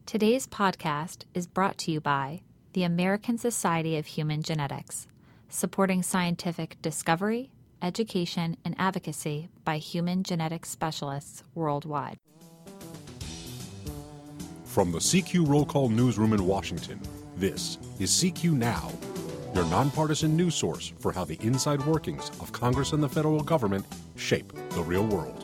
Today's podcast is brought to you by the American Society of Human Genetics, supporting scientific discovery, education, and advocacy by human genetics specialists worldwide. From the CQ Roll Call Newsroom in Washington, this is CQ Now, your nonpartisan news source for how the inside workings of Congress and the federal government shape the real world.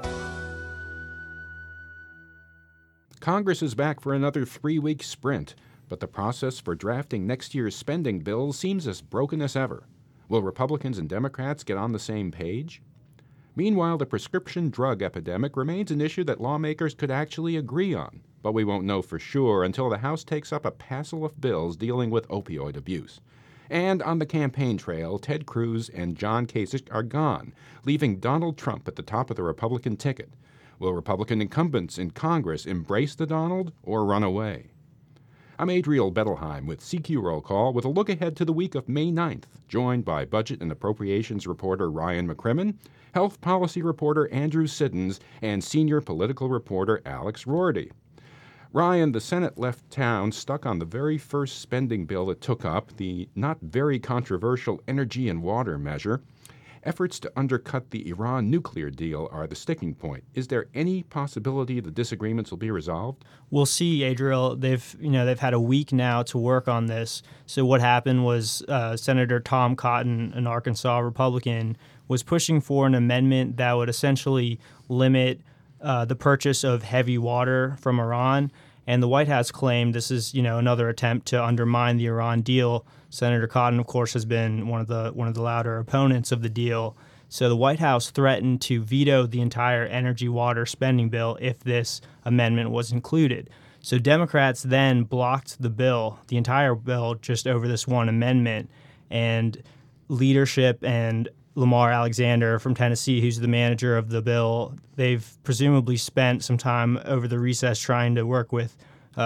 Congress is back for another 3-week sprint, but the process for drafting next year's spending bill seems as broken as ever. Will Republicans and Democrats get on the same page? Meanwhile, the prescription drug epidemic remains an issue that lawmakers could actually agree on, but we won't know for sure until the House takes up a passel of bills dealing with opioid abuse. And on the campaign trail, Ted Cruz and John Kasich are gone, leaving Donald Trump at the top of the Republican ticket. Will Republican incumbents in Congress embrace the Donald or run away? I'm Adriel Bettelheim with CQ Roll Call with a look ahead to the week of May 9th, joined by Budget and Appropriations reporter Ryan McCrimmon, Health Policy reporter Andrew Siddons, and senior political reporter Alex Rorty. Ryan, the Senate left town stuck on the very first spending bill it took up, the not very controversial energy and water measure. Efforts to undercut the Iran nuclear deal are the sticking point. Is there any possibility the disagreements will be resolved? We'll see, Adriel. They've had a week now to work on this. So what happened was Senator Tom Cotton, an Arkansas Republican, was pushing for an amendment that would essentially limit the purchase of heavy water from Iran. And the White House claimed this is, another attempt to undermine the Iran deal. Senator Cotton, of course, has been one of the louder opponents of the deal. So the White House threatened to veto the entire energy water spending bill if this amendment was included. So Democrats then blocked the bill, the entire bill, just over this one amendment. And leadership and Lamar Alexander from Tennessee, who's the manager of the bill, they've presumably spent some time over the recess trying to work with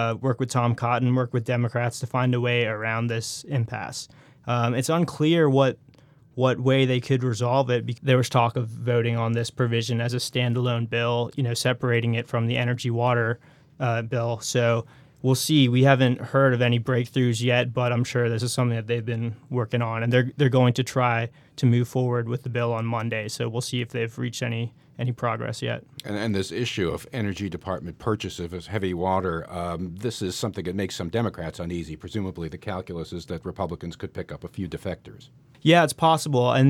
Tom Cotton, work with Democrats to find a way around this impasse. It's unclear what way they could resolve it. There was talk of voting on this provision as a standalone bill, separating it from the energy water bill. So we'll see. We haven't heard of any breakthroughs yet, but I'm sure this is something that they've been working on, and they're going to try to move forward with the bill on Monday. So we'll see if they've reached any progress yet. And this issue of Energy Department purchase of heavy water, this is something that makes some Democrats uneasy. Presumably the calculus is that Republicans could pick up a few defectors. Yeah, it's possible. And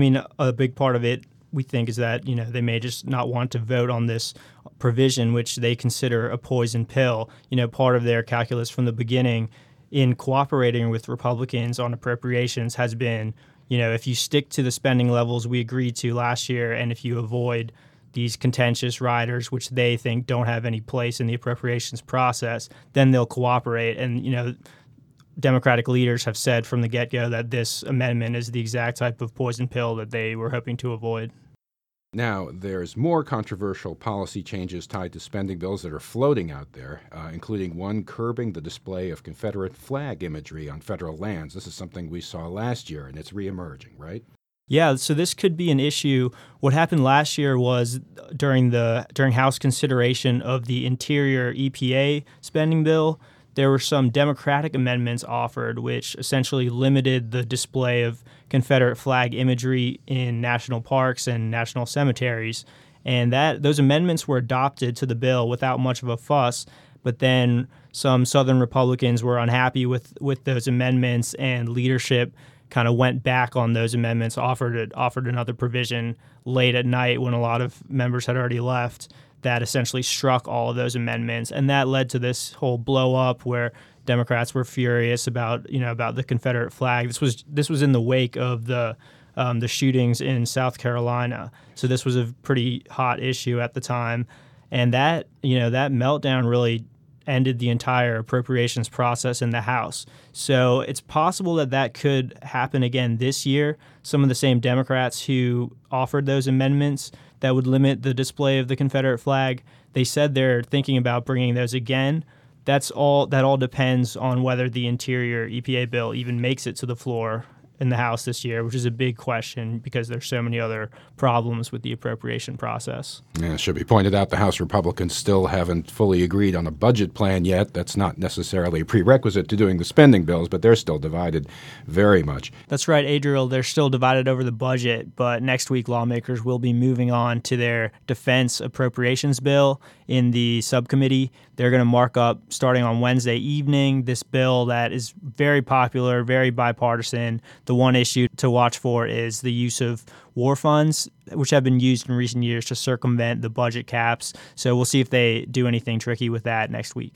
a big part of it, we think, is that, they may just not want to vote on this provision, which they consider a poison pill. Part of their calculus from the beginning in cooperating with Republicans on appropriations has been, if you stick to the spending levels we agreed to last year, and if you avoid these contentious riders, which they think don't have any place in the appropriations process, then they'll cooperate. And, Democratic leaders have said from the get-go that this amendment is the exact type of poison pill that they were hoping to avoid. Now, there's more controversial policy changes tied to spending bills that are floating out there, including one curbing the display of Confederate flag imagery on federal lands. This is something we saw last year, and it's reemerging, right? Yeah, so this could be an issue. What happened last year was during House consideration of the Interior EPA spending bill, there were some Democratic amendments offered which essentially limited the display of Confederate flag imagery in national parks and national cemeteries. And those amendments were adopted to the bill without much of a fuss, but then some Southern Republicans were unhappy with those amendments, and leadership kind of went back on those amendments, offered another provision late at night when a lot of members had already left, that essentially struck all of those amendments. And that led to this whole blow up where Democrats were furious about the Confederate flag. This was in the wake of the shootings in South Carolina. So this was a pretty hot issue at the time. And that meltdown really ended the entire appropriations process in the House. So it's possible that could happen again this year. Some of the same Democrats who offered those amendments that would limit the display of the Confederate flag, they said they're thinking about bringing those again. That all depends on whether the Interior EPA bill even makes it to the floor in the House this year, which is a big question because there's so many other problems with the appropriation process. Yeah, it should be pointed out the House Republicans still haven't fully agreed on a budget plan yet. That's not necessarily a prerequisite to doing the spending bills, but they're still divided very much. That's right, Adriel. They're still divided over the budget, but next week lawmakers will be moving on to their defense appropriations bill in the subcommittee. They're going to mark up, starting on Wednesday evening, this bill that is very popular, very bipartisan. The one issue to watch for is the use of war funds, which have been used in recent years to circumvent the budget caps. So we'll see if they do anything tricky with that next week.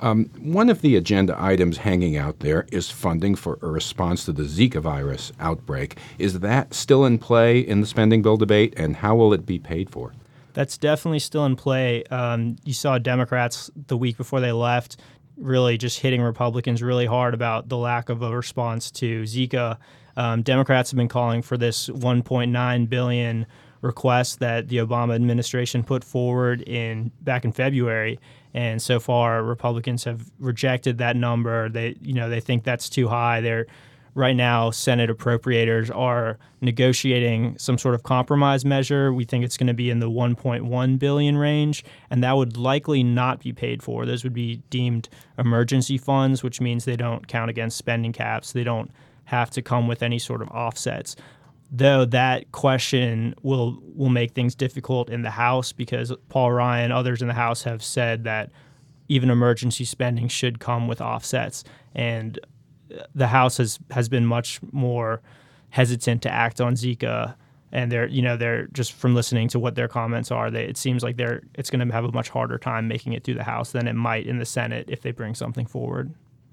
One of the agenda items hanging out there is funding for a response to the Zika virus outbreak. Is that still in play in the spending bill debate, and how will it be paid for? That's definitely still in play. You saw Democrats the week before they left really just hitting Republicans really hard about the lack of a response to Zika. Democrats have been calling for this $1.9 billion request that the Obama administration put forward back in February, and so far Republicans have rejected that number. They think that's too high. Right now, Senate appropriators are negotiating some sort of compromise measure. We think it's going to be in the $1.1 billion range, and that would likely not be paid for. Those would be deemed emergency funds, which means they don't count against spending caps. They don't have to come with any sort of offsets. Though that question will make things difficult in the House because Paul Ryan, others in the House have said that even emergency spending should come with offsets, and the House has been much more hesitant to act on Zika, and they're just from listening to what their comments are, it seems like it's going to have a much harder time making it through the House than it might in the Senate if they bring something forward.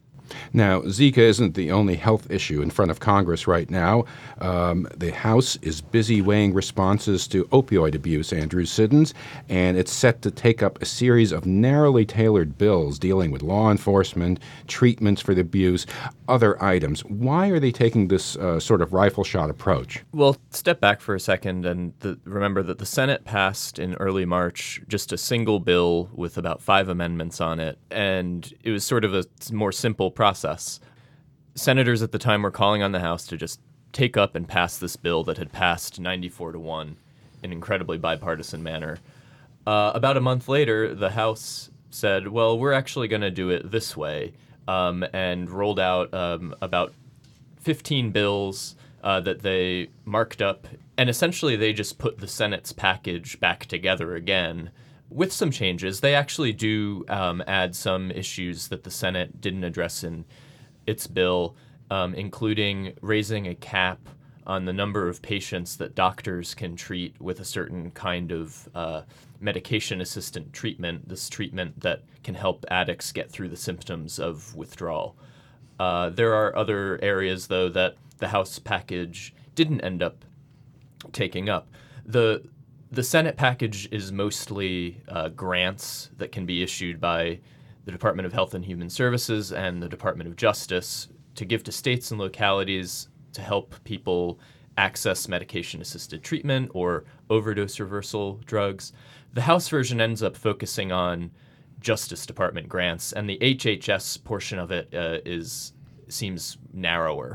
Now, Zika isn't the only health issue in front of Congress right now. The House is busy weighing responses to opioid abuse, Andrew Siddons, and it's set to take up a series of narrowly tailored bills dealing with law enforcement, treatments for the abuse, other items. Why are they taking this sort of rifle shot approach? Well, step back for a second and remember that the Senate passed in early March just a single bill with about 5 amendments on it, and it was sort of a more simple process. Senators at the time were calling on the House to just take up and pass this bill that had passed 94-1 in an incredibly bipartisan manner. About a month later, the House said, well, we're actually going to do it this way, and rolled out about 15 bills that they marked up, and essentially they just put the Senate's package back together again with some changes. They actually do add some issues that the Senate didn't address in its bill, including raising a cap on the number of patients that doctors can treat with a certain kind of medication-assisted treatment, this treatment that can help addicts get through the symptoms of withdrawal. There are other areas, though, that the House package didn't end up taking up. The Senate package is mostly grants that can be issued by the Department of Health and Human Services and the Department of Justice to give to states and localities to help people access medication-assisted treatment or overdose reversal drugs. The House version ends up focusing on Justice Department grants, and the HHS portion of it seems narrower.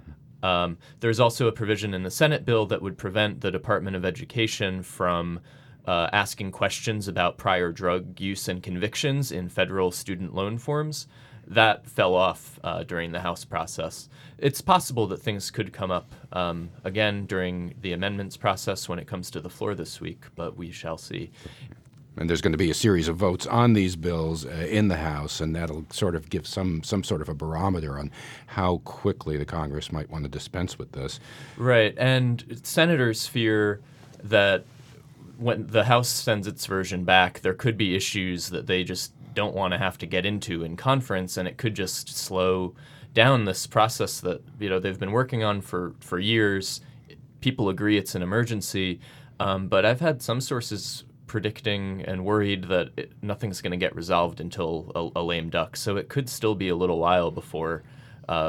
There's also a provision in the Senate bill that would prevent the Department of Education from asking questions about prior drug use and convictions in federal student loan forms. That fell off during the House process. It's possible that things could come up again during the amendments process when it comes to the floor this week, but we shall see. And there's going to be a series of votes on these bills in the House, and that'll sort of give some sort of a barometer on how quickly the Congress might want to dispense with this. Right, and senators fear that when the House sends its version back, there could be issues that they just don't want to have to get into in conference, and it could just slow down this process that they've been working on for years. People agree it's an emergency, but I've had some sources predicting and worried that nothing's going to get resolved until a lame duck. So it could still be a little while before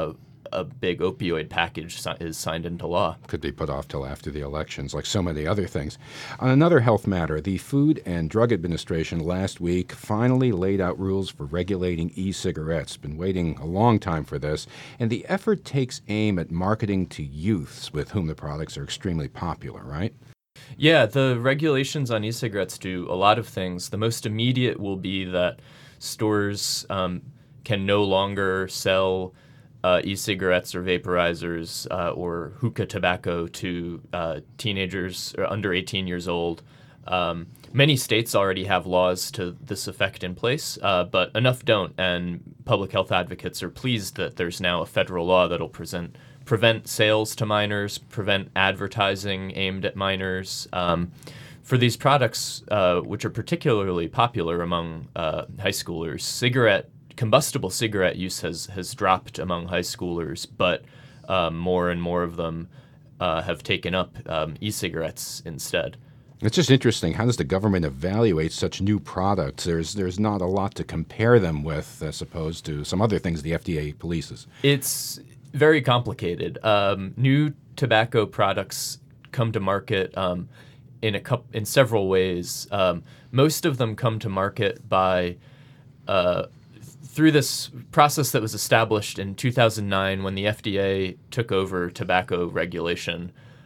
a big opioid package is signed into law. Could be put off till after the elections, like so many other things. On another health matter, the Food and Drug Administration last week finally laid out rules for regulating e-cigarettes. Been waiting a long time for this, and the effort takes aim at marketing to youths with whom the products are extremely popular, right? Yeah, the regulations on e-cigarettes do a lot of things. The most immediate will be that stores can no longer sell e-cigarettes or vaporizers or hookah tobacco to teenagers or under 18 years old. Many states already have laws to this effect in place, but enough don't, and public health advocates are pleased that there's now a federal law that'll prevent sales to minors, prevent advertising aimed at minors. For these products, which are particularly popular among high schoolers, combustible cigarette use has dropped among high schoolers, but more and more of them have taken up e-cigarettes instead. It's just interesting. How does the government evaluate such new products? There's not a lot to compare them with as opposed to some other things the FDA polices. It's very complicated. New tobacco products come to market in several ways. Most of them come to market by through this process that was established in 2009 when the FDA took over tobacco regulation,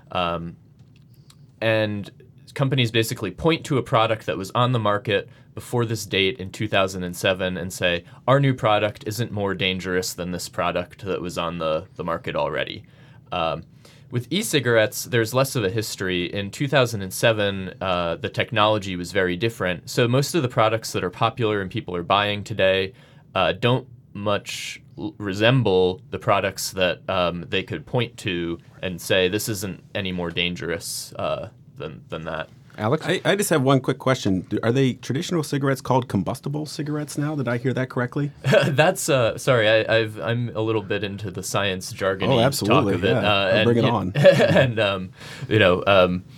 and companies basically point to a product that was on the market before this date in 2007 and say, our new product isn't more dangerous than this product that was on the market already. With e-cigarettes, there's less of a history. In 2007, the technology was very different. So most of the products that are popular and people are buying today don't much resemble the products that they could point to and say, this isn't any more dangerous than that. Alex? I just have one quick question. Are they traditional cigarettes called combustible cigarettes now? Did I hear that correctly? That's sorry. I'm a little bit into the science jargon talk of it. Yeah. Bring it on. And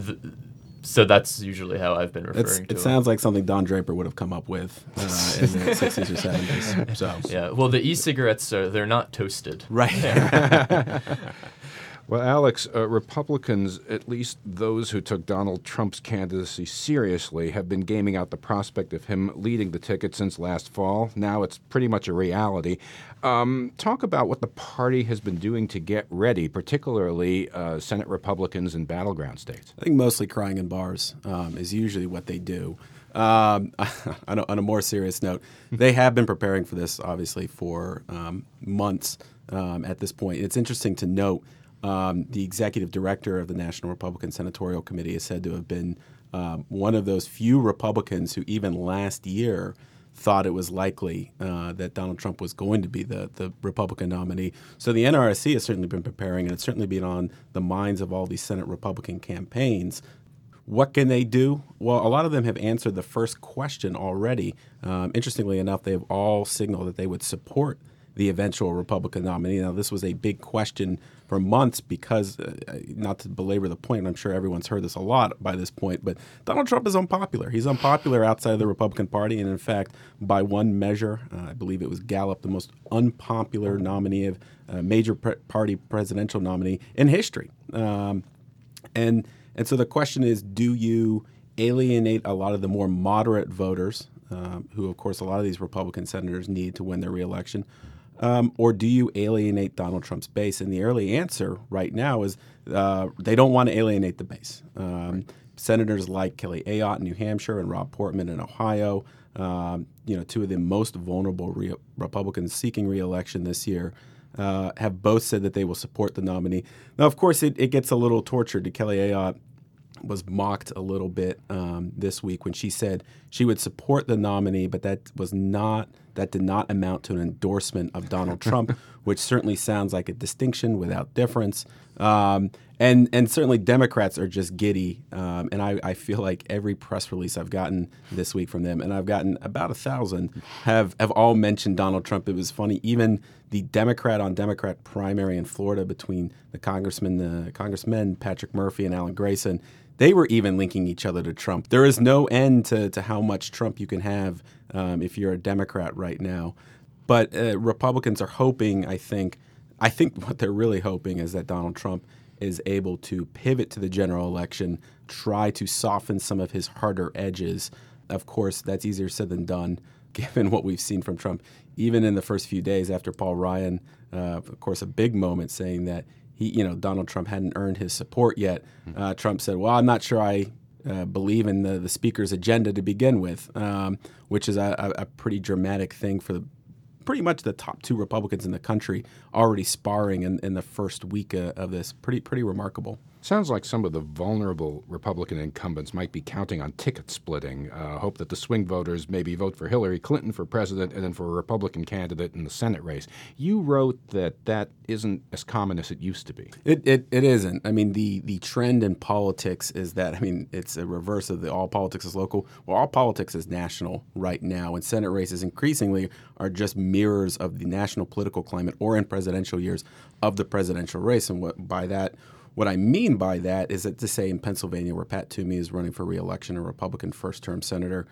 so that's usually how I've been referring to it. It sounds like something Don Draper would have come up with in the 60s or 70s. So. Yeah. Well, the e-cigarettes they're not toasted. Right. Well, Alex, Republicans, at least those who took Donald Trump's candidacy seriously, have been gaming out the prospect of him leading the ticket since last fall. Now it's pretty much a reality. Talk about what the party has been doing to get ready, particularly Senate Republicans in battleground states. I think mostly crying in bars is usually what they do. On a more serious note, they have been preparing for this, obviously, for months at this point. It's interesting to note the executive director of the National Republican Senatorial Committee is said to have been one of those few Republicans who even last year thought it was likely that Donald Trump was going to be the Republican nominee. So the NRSC has certainly been preparing, and it's certainly been on the minds of all these Senate Republican campaigns. What can they do? Well, a lot of them have answered the first question already. Interestingly enough, they have all signaled that they would support the eventual Republican nominee. Now, this was a big question for months because, not to belabor the point, I'm sure everyone's heard this a lot by this point, but Donald Trump is unpopular. He's unpopular outside of the Republican Party, and in fact, by one measure, I believe it was Gallup, the most unpopular nominee of a major party presidential nominee in history. And so the question is, do you alienate a lot of the more moderate voters, who, of course, a lot of these Republican senators need to win their reelection, or do you alienate Donald Trump's base? And the early answer right now is they don't want to alienate the base. Senators like Kelly Ayotte in New Hampshire and Rob Portman in Ohio, two of the most vulnerable Republicans seeking reelection this year, have both said that they will support the nominee. Now, of course, it gets a little tortured. Kelly Ayotte was mocked a little bit this week when she said she would support the nominee, but that did not amount to an endorsement of Donald Trump, which certainly sounds like a distinction without difference. And certainly Democrats are just giddy. And I feel like every press release I've gotten this week from them, and I've gotten about 1,000, have all mentioned Donald Trump. It was funny. Even the Democrat-on-Democrat primary in Florida between the congressmen Patrick Murphy and Alan Grayson, they were even linking each other to Trump. There is no end to how much Trump you can have if you're a Democrat right now. But Republicans are hoping, I think, I think what they're really hoping is that Donald Trump is able to pivot to the general election, try to soften some of his harder edges. Of course, that's easier said than done, given what we've seen from Trump. Even in the first few days after Paul Ryan, of course, a big moment saying that Donald Trump hadn't earned his support yet. Trump said, well, I'm not sure I believe in the speaker's agenda to begin with, which is a pretty dramatic thing for pretty much the top two Republicans in the country already sparring in the first week of this. Pretty remarkable. Sounds like some of the vulnerable Republican incumbents might be counting on ticket splitting, hope that the swing voters maybe vote for Hillary Clinton for president and then for a Republican candidate in the Senate race. You wrote that isn't as common as it used to be. It isn't. I mean, the trend in politics is that, it's a reverse of the all politics is local. Well, all politics is national right now, and Senate races increasingly are just mirrors of the national political climate, or in presidential years, of the presidential race. And what I mean by that is that, to say in Pennsylvania, where Pat Toomey is running for re-election, a Republican first-term senator,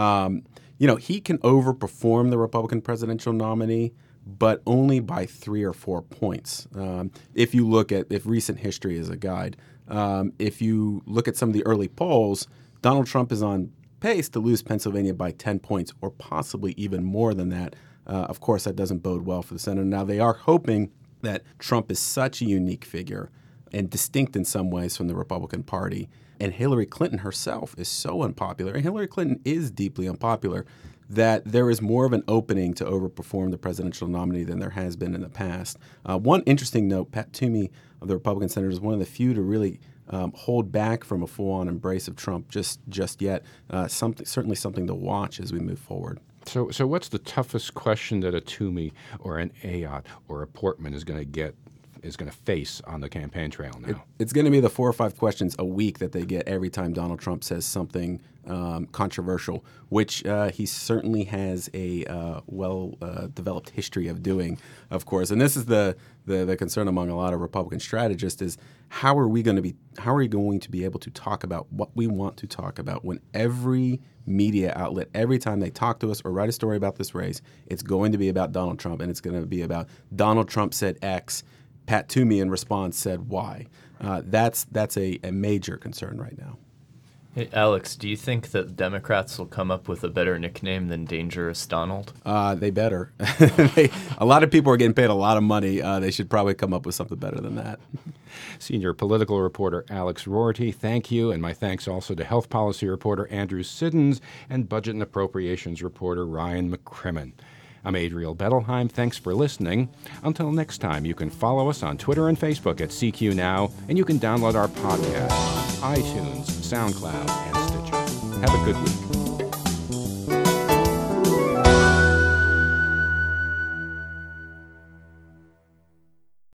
he can overperform the Republican presidential nominee, but only by 3 or 4 points. If recent history is a guide, if you look at some of the early polls, Donald Trump is on pace to lose Pennsylvania by 10 points, or possibly even more than that. Of course, that doesn't bode well for the Senate. Now, they are hoping that Trump is such a unique figure and distinct in some ways from the Republican Party, and Hillary Clinton herself is so unpopular, and Hillary Clinton is deeply unpopular, that there is more of an opening to overperform the presidential nominee than there has been in the past. One interesting note, Pat Toomey of the Republican Senators is one of the few to really hold back from a full-on embrace of Trump just yet. Certainly something to watch as we move forward. So what's the toughest question that a Toomey or an Ayotte or a Portman is going to face on the campaign trail now? It's going to be the 4 or 5 questions a week that they get every time Donald Trump says something controversial, which he certainly has a well-developed history of doing, of course. And this is the concern among a lot of Republican strategists is how are we going to be able to talk about what we want to talk about when every media outlet, every time they talk to us or write a story about this race, it's going to be about Donald Trump, and it's going to be about Donald Trump said X, Pat Toomey in response said Y. That's a major concern right now. Hey, Alex, do you think that Democrats will come up with a better nickname than Dangerous Donald? They better. A lot of people are getting paid a lot of money. They should probably come up with something better than that. Senior political reporter Alex Rorty, thank you. And my thanks also to health policy reporter Andrew Siddons and budget and appropriations reporter Ryan McCrimmon. I'm Adriel Bettelheim. Thanks for listening. Until next time, you can follow us on Twitter and Facebook at CQ Now, and you can download our podcast on iTunes, SoundCloud, and Stitcher. Have a good week.